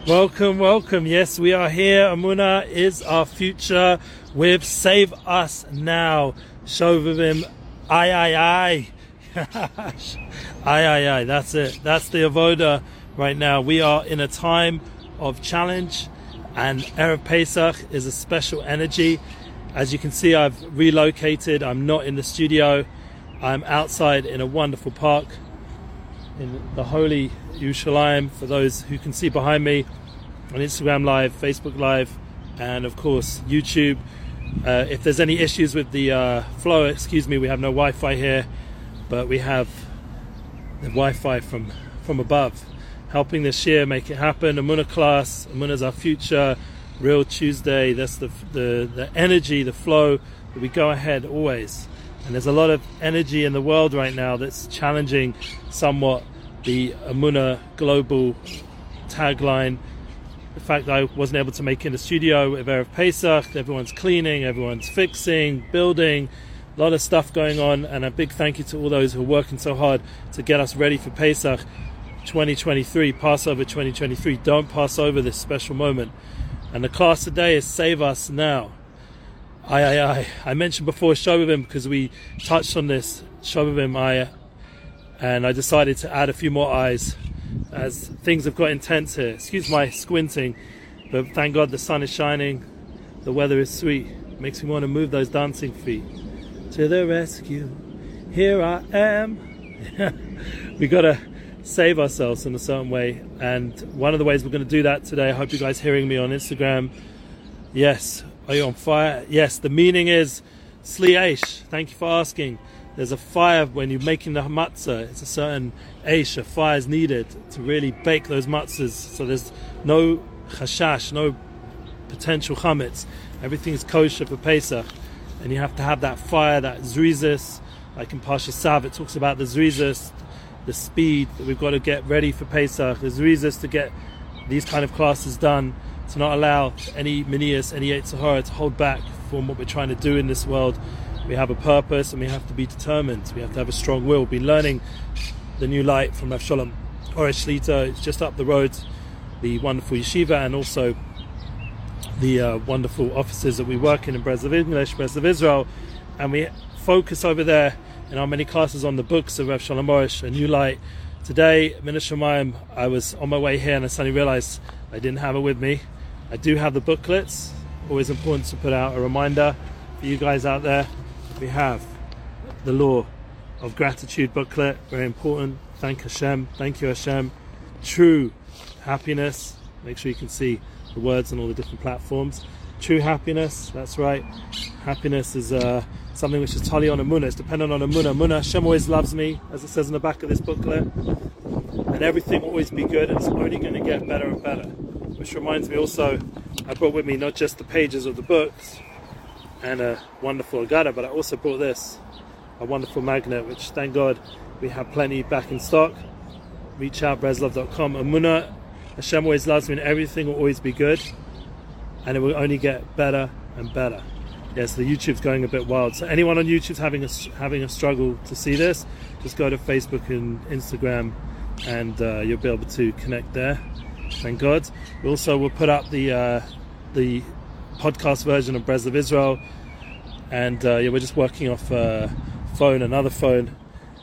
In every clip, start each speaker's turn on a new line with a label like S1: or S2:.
S1: Welcome, welcome. Yes, we are here. Emunah is our future with Save Us Now. Shovavim, ay. Ay. That's it. That's the avoda right now. We are in a time of challenge, and Erev Pesach is a special energy. As you can see, I've relocated. I'm not in the studio. I'm outside in a wonderful park in the holy Yerushalayim, for those who can see behind me, on Instagram Live, Facebook Live, and of course YouTube. If there's any issues with the flow, excuse me, we have no Wi-Fi here, but we have the Wi-Fi from above, helping this year make it happen. Emunah class, Emunah is our future, Real Tuesday. That's the energy, the flow, that we go ahead always. And there's a lot of energy in the world right now that's challenging somewhat the Emunah global tagline. The fact that I wasn't able to make it in the studio with Erev Pesach, everyone's cleaning, everyone's fixing, building, a lot of stuff going on, and a big thank you to all those who are working so hard to get us ready for Pesach 2023, Passover 2023. Don't pass over this special moment. And the class today is Save Us Now. I mentioned before Shovavim because we touched on this, Shovavim, and I decided to add a few more eyes as things have got intense here. Excuse my squinting, but thank God the sun is shining, the weather is sweet. It makes me want to move those dancing feet. To the rescue, here I am. We got to save ourselves in a certain way, and one of the ways we're going to do that today, I hope you guys hearing me on Instagram. Yes, are you on fire? Yes, the meaning is Sli Eish. Thank you for asking. There's a fire when you're making the matzah. It's a certain eish, a fire is needed to really bake those matzahs. So there's no chashash, no potential chametz. Everything's kosher for Pesach. And you have to have that fire, that zrizis. Like in Parsha Sav, it talks about the zrizis, the speed that we've got to get ready for Pesach. The zrizis to get these kind of classes done, to not allow any minias, any Yetzer Hara to hold back from what we're trying to do in this world. We have a purpose and we have to be determined. We have to have a strong will. We've been learning the new light from Rav Shalom Oresh Shlita. It's just up the road, the wonderful yeshiva, and also the wonderful offices that we work in Breslov English, Breslov Israel. And we focus over there in our many classes on the books of Rav Shalom Oresh, A New Light. Today, Min Hashamayim, I was on my way here and I suddenly realized I didn't have it with me. I do have the booklets. Always important to put out a reminder for you guys out there. We have the Law of Gratitude booklet, very important. Thank Hashem, thank you Hashem. True happiness, make sure you can see the words on all the different platforms. True happiness, that's right. Happiness is something which is totally on Emunah, it's dependent on Emunah. Emunah, Hashem always loves me, as it says in the back of this booklet. And everything will always be good, and it's only going to get better and better. Which reminds me also, I brought with me not just the pages of the books and a wonderful agada, but I also brought this, a wonderful magnet, which thank God we have plenty back in stock. Reach out, breslov.com. Emunah, Hashem always loves me, and everything will always be good, and it will only get better and better. Yes, the YouTube's going a bit wild. So anyone on YouTube's having a struggle to see this, just go to Facebook and Instagram, and you'll be able to connect there. Thank God. We also will put up the podcast version of Breslov Israel, and we're just working off another phone.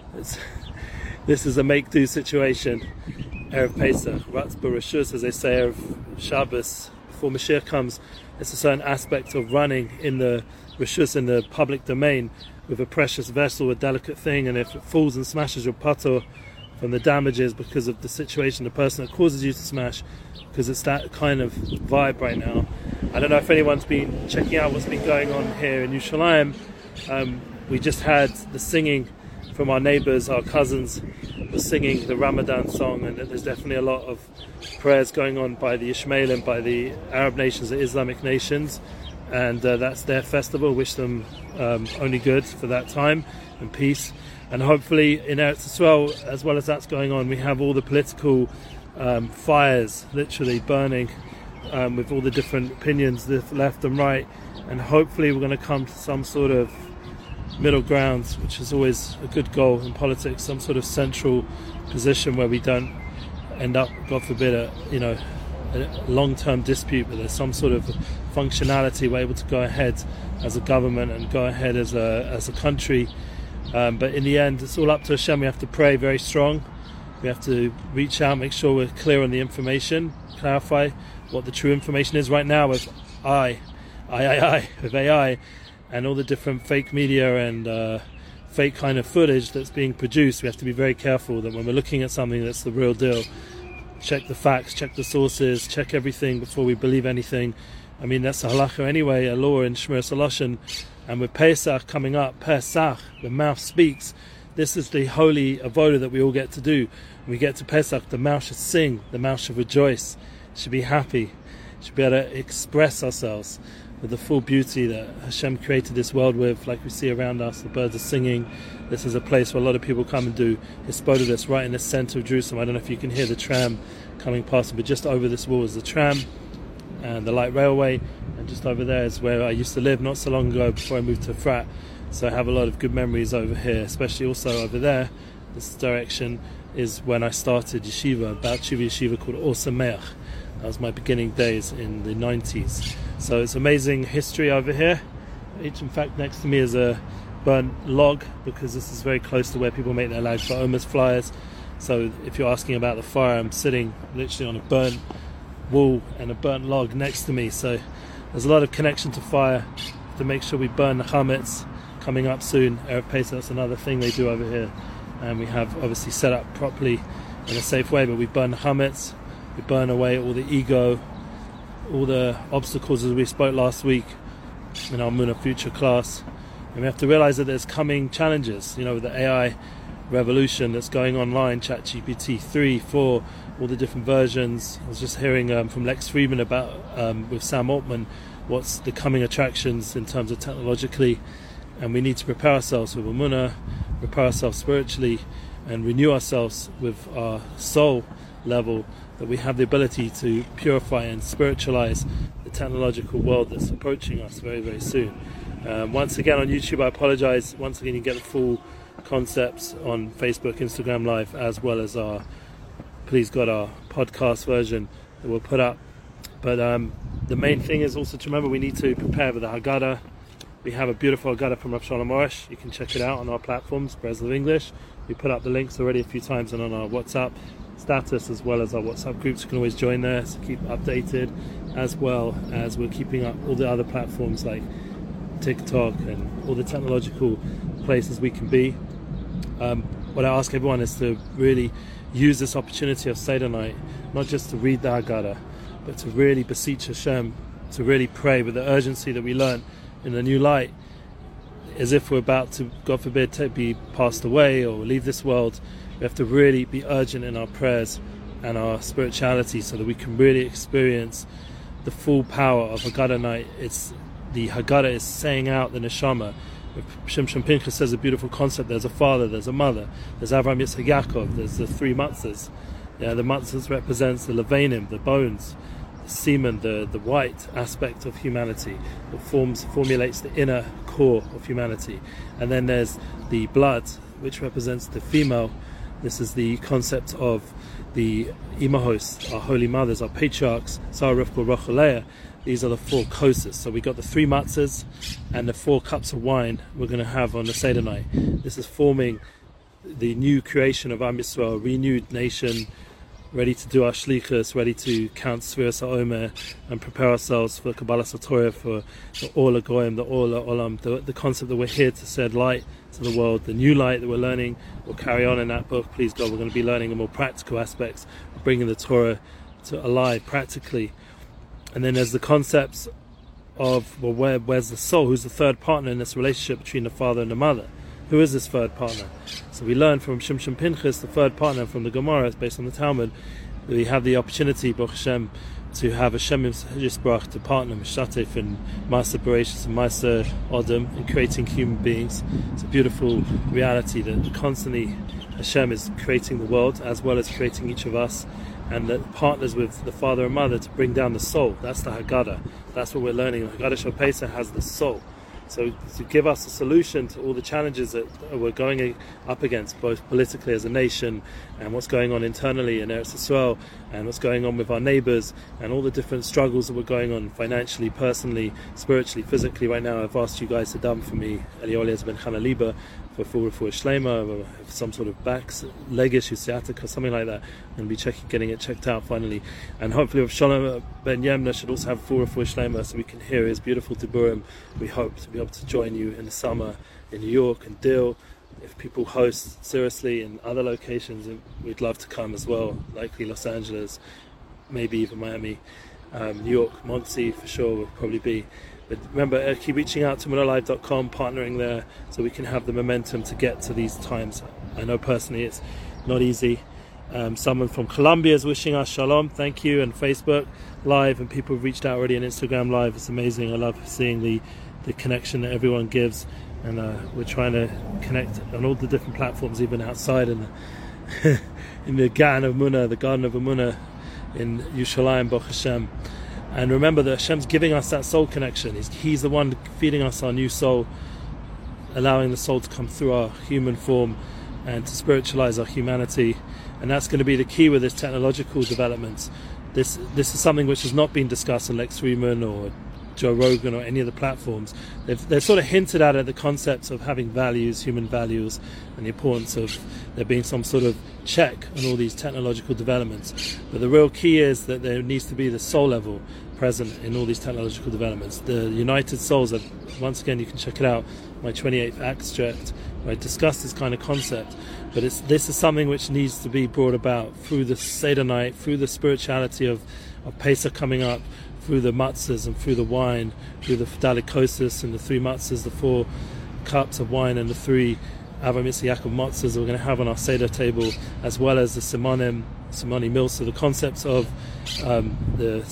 S1: This is a make-do situation. Erev Pesach, Ratz B'Rashus, as they say, Erev Shabbos, before Mashiach comes. It's a certain aspect of running in the Rashus, in the public domain, with a precious vessel, a delicate thing, and if it falls and smashes your pato from the damages because of the situation, the person that causes you to smash, because it's that kind of vibe right now. I don't know if anyone's been checking out what's been going on here in Yerushalayim. We just had the singing from our neighbours, our cousins were singing the Ramadan song, and there's definitely a lot of prayers going on by the Ishmaelim, by the Arab nations, the Islamic nations, and that's their festival. Wish them only good for that time and peace. And hopefully in Eretz Yisrael, as well as that's going on, we have all the political fires literally burning with all the different opinions, the left and right, and hopefully we're going to come to some sort of middle ground, which is always a good goal in politics, some sort of central position where we don't end up, God forbid, a long-term dispute, but there's some sort of functionality. We're able to go ahead as a government and go ahead as a country. But in the end, it's all up to Hashem. We have to pray very strong. We have to reach out, make sure we're clear on the information, clarify what the true information is. Right now with with AI and all the different fake media and fake kind of footage that's being produced, we have to be very careful that when we're looking at something that's the real deal, check the facts, check the sources, check everything before we believe anything. I mean, that's a halacha anyway, a law in Shmir Saloshan. And with Pesach coming up, Pesach, the mouth speaks. This is the holy avoda that we all get to do. When we get to Pesach, the mouth should sing, the mouth should rejoice, should be happy, should be able to express ourselves with the full beauty that Hashem created this world with, like we see around us. The birds are singing. This is a place where a lot of people come and do Hisbodedus right in the center of Jerusalem. I don't know if you can hear the tram coming past, but just over this wall is the tram and the light railway, and just over there is where I used to live not so long ago before I moved to Frat. So I have a lot of good memories over here, especially also over there. This direction is when I started yeshiva, about Tshuva yeshiva called Or Sameach. That was my beginning days in the 90s. So it's amazing history over here. In fact, next to me is a burnt log, because this is very close to where people make their Lag BaOmer's flyers. So if you're asking about the fire, I'm sitting literally on a burnt wall and a burnt log next to me. So there's a lot of connection to fire, to make sure we burn the chametz. Coming up soon, Erev Pesach, that's another thing they do over here. And we have obviously set up properly in a safe way, but we burn the chametz, we burn away all the ego, all the obstacles, as we spoke last week in our Muna Future class. And we have to realize that there's coming challenges, with the AI revolution that's going online, ChatGPT 3, 4, all the different versions. I was just hearing from Lex Friedman about, with Sam Altman, what's the coming attractions in terms of technologically. And we need to prepare ourselves with Emunah, prepare ourselves spiritually, and renew ourselves with our soul level, that we have the ability to purify and spiritualize the technological world that's approaching us very, very soon. Once again on YouTube, I apologize. Once again, you get the full concepts on Facebook, Instagram Live, as well as our podcast version that we'll put up. But the main thing is also to remember we need to prepare with the Haggadah. We have a beautiful Haggadah from Rav Shalom Arush. You can check it out on our platforms, Breslov English. We put up the links already a few times, and on our WhatsApp status, as well as our WhatsApp groups. You can always join there, so keep updated, as well as we're keeping up all the other platforms like TikTok and all the technological places we can be. What I ask everyone is to really use this opportunity of Seder night, not just to read the Haggadah, but to really beseech Hashem, to really pray with the urgency that we learn in the new light, as if we're about to, God forbid, to be passed away or leave this world. We have to really be urgent in our prayers and our spirituality, so that we can really experience the full power of Haggadah night. The Haggadah is saying out the neshama. Shimshon Pinchas says a beautiful concept. There's a father, there's a mother, there's Avraham, Yitzchak, Yaakov, there's the three matzahs. The matzahs represents the levanim, the bones, the semen, the white aspect of humanity that formulates the inner core of humanity. And then there's the blood, which represents the female. This is the concept of the imahos, our holy mothers, our patriarchs, Sarah, Rivka, Rachel, Leah. These are the four kosas. So we got the three matzahs and the 4 cups of wine we're going to have on the Seder night. This is forming the new creation of Am Yisrael, a renewed nation, ready to do our shlichus, ready to count Sfiras HaOmer and prepare ourselves for Kabbalas HaTorah, for the Or LaGoyim, the Or LaOlam, the concept that we're here to shed light to the world, the new light that we're learning. We'll carry on in that book, please God. We're going to be learning the more practical aspects of bringing the Torah to alive practically. And then there's the concepts of, well, where's the soul? Who's the third partner in this relationship between the father and the mother? Who is this third partner? So we learn from Shimshon Pinchas, the third partner from the Gemara, based on the Talmud, that we have the opportunity, Baruch Hashem, to have Hashem Yisbarach to partner Mishatef in Ma'aser Bereshis and Ma'aser Odom in creating human beings. It's a beautiful reality that constantly Hashem is creating the world as well as creating each of us, and that partners with the father and mother to bring down the soul. That's the Haggadah. That's what we're learning. The Haggadah Shal Pesach has the soul. So to give us a solution to all the challenges that we're going up against, both politically as a nation and what's going on internally in Eretz Yisrael, and what's going on with our neighbors and all the different struggles that were going on financially, personally, spiritually, physically. Right now I've asked you guys to daven for me, Eliolias ben Chana Liba, for full refuah shlema, or some sort of leg issue, sciatica, something like that, and be getting it checked out finally. And hopefully with Shalom ben Yemna should also have full refuah shlema, so we can hear his beautiful diburim. We hope to be able to join you in the summer in New York and Dill. If people host seriously in other locations, we'd love to come as well, likely Los Angeles, maybe even Miami, New York, Monsey for sure will probably be. But remember, keep reaching out to emunalive.com, partnering there, so we can have the momentum to get to these times. I know personally it's not easy. Someone from Colombia is wishing us shalom, thank you, and Facebook Live, and people have reached out already on Instagram Live. It's amazing. I love seeing the connection that everyone gives, and we're trying to connect on all the different platforms, even outside in the Garden of Emunah in Yerushalayim, Baruch Hashem. And remember that Hashem's giving us that soul connection. He's the one feeding us our new soul, allowing the soul to come through our human form and to spiritualize our humanity. And that's going to be the key with this technological developments. This is something which has not been discussed on Lex Fridman or Joe Rogan or any of the platforms. They've sort of hinted at the concepts of having values, human values, and the importance of there being some sort of check on all these technological developments. But the real key is that there needs to be the soul level present in all these technological developments. The United Souls, once again you can check it out, my 28th extract, where I discuss this kind of concept. But this is something which needs to be brought about through the Seder night, through the spirituality of Pesach coming up, through the matzahs and through the wine, through the dalikosis and the 3 matzahs, the 4 cups of wine and the 3 Avraham Yitzchak Yaakov matzahs that we're going to have on our Seder table, as well as the Simoni meal. So the concepts of the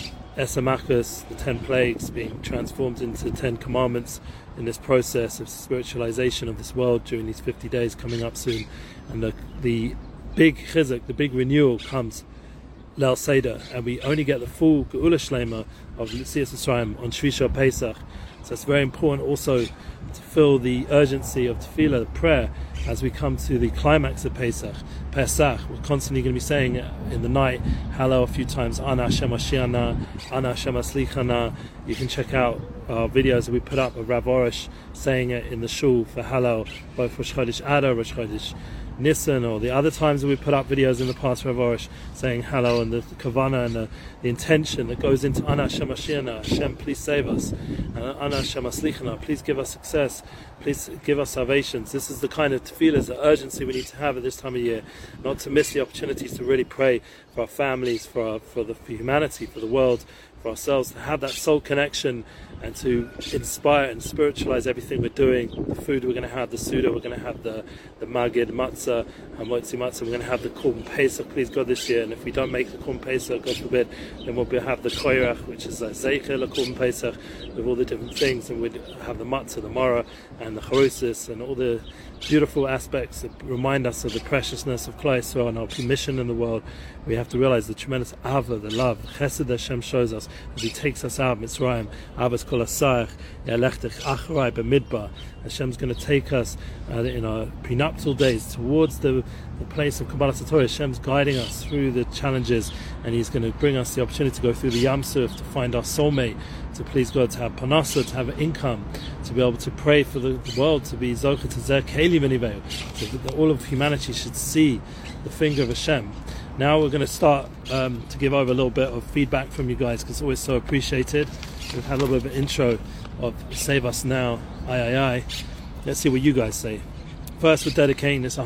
S1: Esamachas, the 10 plagues being transformed into 10 commandments in this process of spiritualization of this world during these 50 days coming up soon. And the big chizuk, the big renewal comes Leil Seder, and we only get the full Geula Shlema of Yetzias Mitzrayim on Shvisha Pesach. So it's very important also to feel the urgency of tefillah, the prayer, as we come to the climax of Pesach. We're constantly going to be saying in the night Hallel a few times, Ana Hashem Ashiana, Ana Hashem Aslichana. You can check out our videos that we put up of Rav Orish saying it in the shul for Hallel, both Rosh Chodesh Adar, Rosh Chodesh Nisan, or the other times that we put up videos in the past, Rav Orish saying Hallel, and the kavana and the intention that goes into Ana Hashem Ashiana, Hashem please save us, and Ana Hashem Aslichana, please give us success, please give us salvations. This is the kind of tefillah, the urgency we need to have at this time of year, not to miss the opportunities to really pray for our families, for humanity, for the world, for ourselves, to have that soul connection and to inspire and spiritualize everything we're doing. The food we're going to have, the Suda, we're going to have the Magid, Matzah, Hamotzi Matzah, we're going to have the Korban Pesach, please God, this year. And if we don't make the Korban Pesach, God forbid, then we'll have the Koyrach, which is a Zeicher, the Korban Pesach, with all the different things, and we'd have the Matzah, the Mara, and the Charusis, and all the beautiful aspects that remind us of the preciousness of Klal Yisrael and our mission in the world. We have to realize the tremendous Ava, the love, the Chesed that Hashem shows us as He takes us out, Mitzrayim, Avas Kol Asayach, Yalechtech Achrei B'Midbar. Hashem's going to take us in our prenuptial days towards the place of Kabbalas Torah. Hashem's guiding us through the challenges, and He's going to bring us the opportunity to go through the Yam Suf, to find our soulmate, to please God, to have panasa, to have an income, to be able to pray for the world, to be Zocher to Zer Keli V'Niveu, so that all of humanity should see the finger of Hashem. Now we're going to start to give over a little bit of feedback from you guys, because it's always so appreciated. We've had a little bit of an intro of Save Us Now, I. Let's see what you guys say. First, we're dedicating this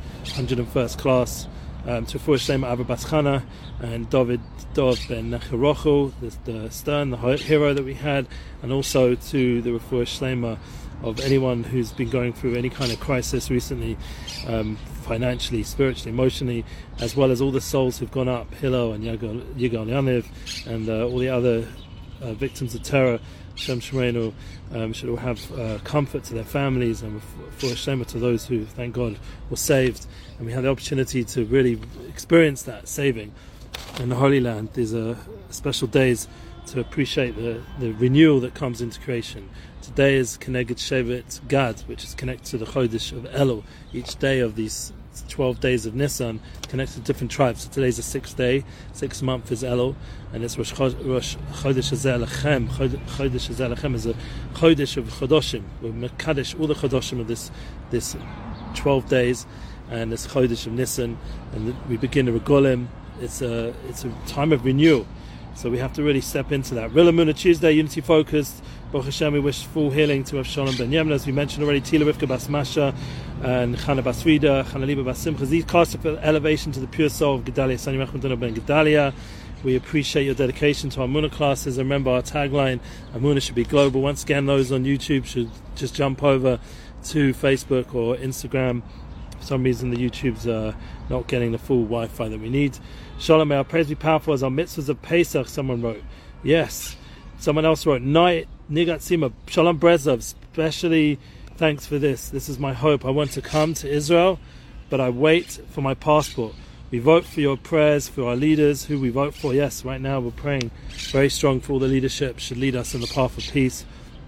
S1: 101st class to Refuah Shlema Ava Bas Chana and David Dov ben Necherochel, the Stern, the hero that we had, and also to the Refuah Shlema of anyone who's been going through any kind of crisis recently, financially, spiritually, emotionally, as well as all the souls who've gone up, Hillel and Yigal Yaniv, and all the other victims of terror. Shem Shemreinu should all have comfort to their families, and for Hashem to those who, thank God, were saved. And we had the opportunity to really experience that saving in the Holy Land. These are special days to appreciate the renewal that comes into creation. Today is Keneged Shevet Gad, which is connected to the Chodesh of Elul. Each day of these connect 12 days of Nisan, connect to different tribes. So today's the 6th day, 6th month is Elul, and it's Rosh Chodesh Hazeh Lechem. Chodesh Hazeh Lechem is a Chodesh of Chodoshim. We're Mekadesh all the Chodoshim of this 12 days, and it's Chodesh of Nisan, and we begin the Regolim. It's a time of renewal. So we have to really step into that. Real Emunah Tuesday, unity focused. Baruch Hashem, we wish full healing to Rav Shalom Ben Yemen, as we mentioned already. Tila Rivka Bas Masha and Chana Bas Frida, Chana Liba Bas Simcha. These cast for elevation to the pure soul of Gedalia Sani Mechmadona Ben Gedalia. We appreciate your dedication to our Emunah classes. And remember our tagline, Emunah should be global. Once again, those on YouTube should just jump over to Facebook or Instagram. For some reason the YouTube's not getting the full Wi-Fi that we need. Shalom, may our praise be powerful as our mitzvahs of Pesach, someone wrote. Yes. Someone else wrote, Night Nigat Sima, Shalom Brezov, especially thanks for this. This is my hope. I want to come to Israel, but I wait for my passport. We vote for your prayers, for our leaders, who we vote for. Yes, right now we're praying very strong for all the leadership, should lead us in the path of peace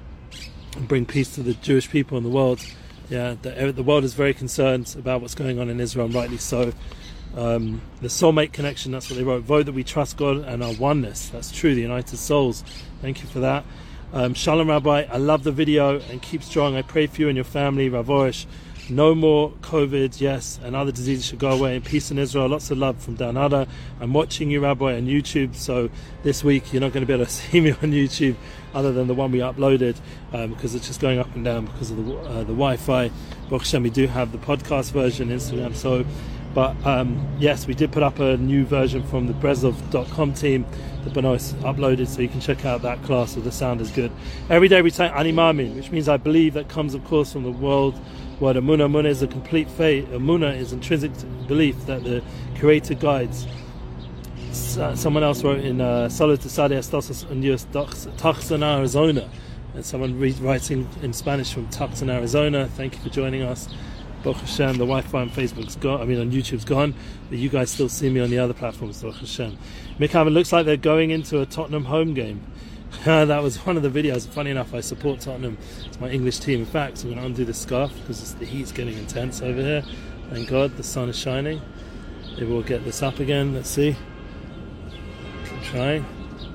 S1: and bring peace to the Jewish people in the world. Yeah, the world is very concerned about what's going on in Israel, and rightly so. The soulmate connection, that's what they wrote. Vote that we trust God and our oneness. That's true, the united souls. Thank you for that. Shalom Rabbi, I love the video and keep strong. I pray for you and your family. Rav Orish, no more COVID, yes, and other diseases should go away. And peace in Israel. Lots of love from Dan Ada. I'm watching you, Rabbi, on YouTube, so this week you're not going to be able to see me on YouTube other than the one we uploaded, because it's just going up and down because of the Wi-Fi. Baruch Hashem, we do have the podcast version, Instagram, so. But yes, we did put up a new version from the Brezov.com team that Benoist uploaded, so you can check out that class if the sound is good. Every day we say Ani Mamin, which means I believe. That comes, of course, from the word Emunah. Emunah is a complete faith. Emunah is intrinsic belief that the Creator guides. Someone else wrote in Solo to Sadeh Estos and Tucson, Arizona. And someone writing in Spanish from Tucson, Arizona. Thank you for joining us. Baruch Hashem, the Wi-Fi on Facebook's gone, on YouTube's gone, but you guys still see me on the other platforms, Baruch Hashem. Mikhail, it looks like they're going into a Tottenham home game. That was one of the videos. Funny enough, I support Tottenham. It's my English team. In fact, I'm going to undo the scarf because the heat's getting intense over here. Thank God, the sun is shining. Maybe we'll get this up again. Let's see. Keep trying.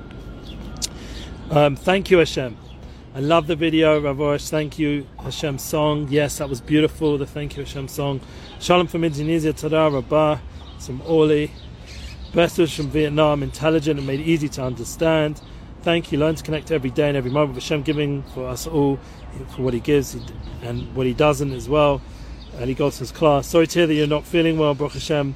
S1: Thank you, Hashem. I love the video, Rav Orish. Thank you, Hashem song. Yes, that was beautiful, the Thank You Hashem song. Shalom from Indonesia, Tada Rabbah, some Oli. Best wishes from Vietnam, intelligent and made easy to understand. Thank you, learn to connect every day and every moment with Hashem, giving for us all, for what He gives and what He doesn't as well. And he goes to his class. Sorry to hear that you're not feeling well, Baruch Hashem.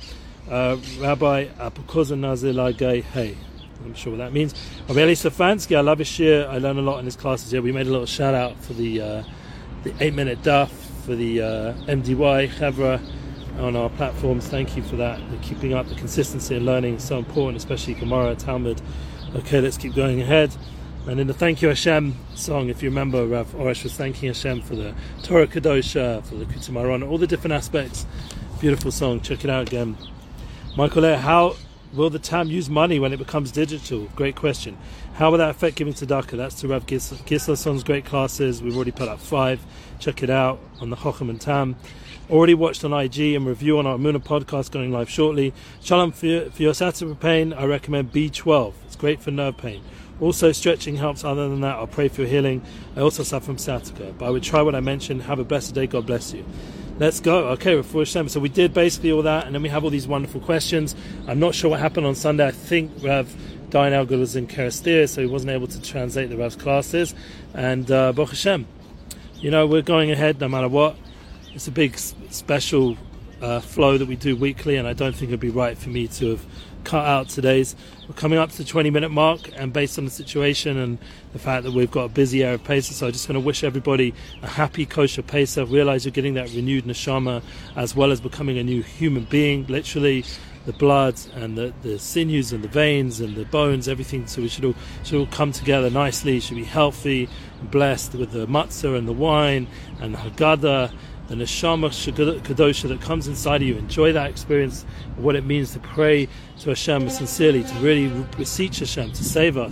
S1: Rabbi Apukuzan Nazilagay, hey. I'm sure what that means. Rabbi Eli Stefansky, I love his shir. I learn a lot in his classes here. We made a little shout out for the 8-minute daf for the MDY Chevra on our platforms. Thank you for that. Keeping up the consistency and learning is so important, especially Gemara, Talmud. Okay, let's keep going ahead. And in the Thank You Hashem song, if you remember, Rav Orish was thanking Hashem for the Torah Kadosha, for the Kutumaron, all the different aspects. Beautiful song. Check it out again. Michael, how will the TAM use money when it becomes digital? Great question. How will that affect giving tzedakah? That's to Rav Gislason's great classes. We've already put up 5. Check it out on the Chochem and Tam. Already watched on IG and review on our Emunah podcast going live shortly. Shalom, for your sciatica pain, I recommend B12. It's great for nerve pain. Also, stretching helps. Other than that, I'll pray for your healing. I also suffer from sciatica, but I would try what I mentioned. Have a blessed day. God bless you. Let's go. Okay, Refuah Shem. So we did basically all that, and then we have all these wonderful questions. I'm not sure what happened on Sunday. I think Rav Dayan Elgul was in Kerestir, so he wasn't able to translate the Rav's classes. And Baruch Hashem, we're going ahead no matter what. It's a big special flow that we do weekly, and I don't think it'd be right for me to have cut out today's. We're coming up to the 20-minute mark, and based on the situation and the fact that we've got a busy Erev Pesach, so I just want to wish everybody a happy kosher Pesach. Realize you're getting that renewed neshama as well as becoming a new human being, literally the blood and the sinews and the veins and the bones, everything. So we should all come together nicely. Should be healthy and blessed with the matzah and the wine and the Haggadah, the neshama kadosha that comes inside of you. Enjoy that experience of what it means to pray to Hashem sincerely, to really beseech Hashem to save us,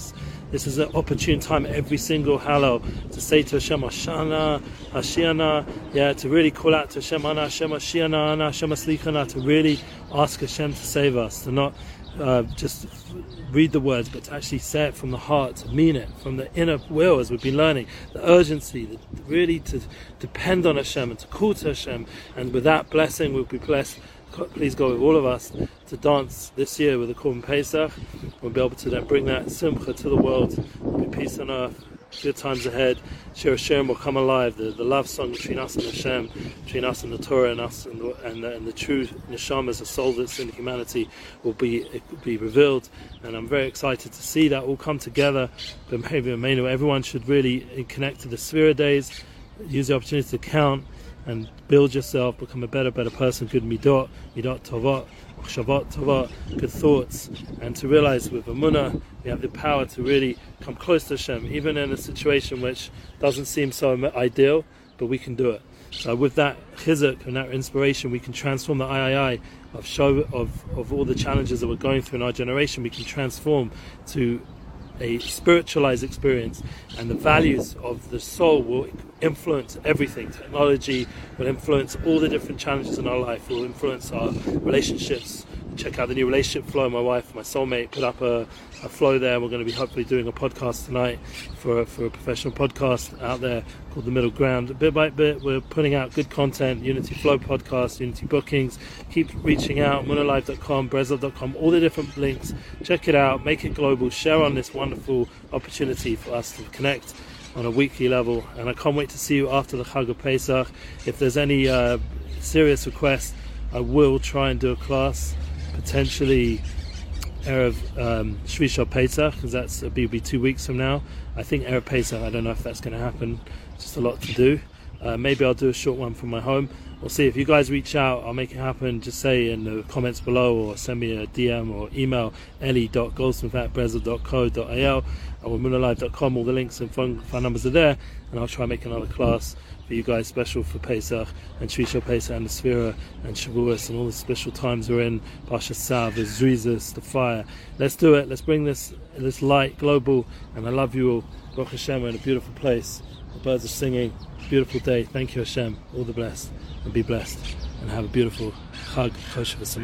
S1: This is an opportune time every single Hallel to say to Hashem, Ashana, Hashiana, to really call out to Hashem, Ana Hashem, Hashiana, Ana Hashem, Aslichana, to really ask Hashem to save us, to not just read the words, but to actually say it from the heart, to mean it from the inner will, as we've been learning, the urgency, really to depend on Hashem and to call to Hashem, and with that blessing we'll be blessed. Please go with all of us to dance this year with the Korban Pesach. We'll be able to then bring that simcha to the world. There'll be peace on earth, good times ahead. Shir Hashem will come alive. The love song between us and Hashem, between us and the Torah, and us and the true neshamas, the soul that's in humanity, will be revealed. And I'm very excited to see that all come together. But maybe everyone should really connect to the Sefira days, use the opportunity to count and build yourself, become a better person, good midot tovot, machshavot tovot, good thoughts, and to realize with Emunah we have the power to really come close to Hashem, even in a situation which doesn't seem so ideal, but we can do it. So with that chizuk and that inspiration, we can transform the III of all the challenges that we're going through in our generation. We can transform to a spiritualized experience, and the values of the soul will influence everything. Technology will influence all the different challenges in our life, will influence our relationships. Check out the new relationship flow. My wife, my soulmate, put up a flow there. We're going to be hopefully doing a podcast tonight for a professional podcast out there called The Middle Ground. Bit by bit we're putting out good content, Unity Flow podcast, Unity bookings. Keep reaching out, munalive.com, breslov.com, all the different links. Check it out, make it global, share on this wonderful opportunity for us to connect on a weekly level. And I can't wait to see you after the Chag of Pesach. If there's any serious requests, I will try and do a class, potentially Erev Shvi Pesach, because it'll be 2 weeks from now. I think Erev Pesach, I don't know if that's going to happen, just a lot to do. Maybe I'll do a short one from my home. We'll see. If you guys reach out, I'll make it happen. Just say in the comments below, or send me a DM or email eli.goldsmith@breslov.co.il or munalive.com. All the links and phone numbers are there, and I'll try and make another class for you guys special for Pesach and Shvi Pesach and the Sefira and Shavuos and all the special times we're in. Parshas Tzav, the Zrizas, the fire. Let's do it. Let's bring this light global. And I love you all. Baruch Hashem, we're in a beautiful place. The birds are singing. Beautiful day. Thank you, Hashem. All the blessed, and be blessed, and have a beautiful Chag Kosher.